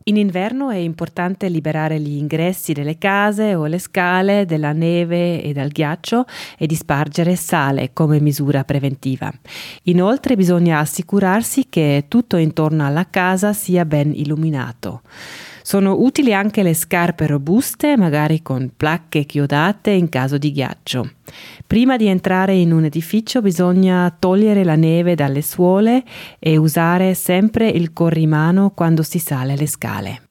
In inverno è importante liberare gli ingressi delle case o le scale dalla neve e dal ghiaccio e di spargere sale come misura preventiva. Inoltre bisogna assicurarsi che tutto intorno alla casa sia ben illuminato. Sono utili anche le scarpe robuste, magari con placche chiodate in caso di ghiaccio. Prima di entrare in un edificio bisogna togliere la neve dalle suole e usare sempre il corrimano quando si sale le scale.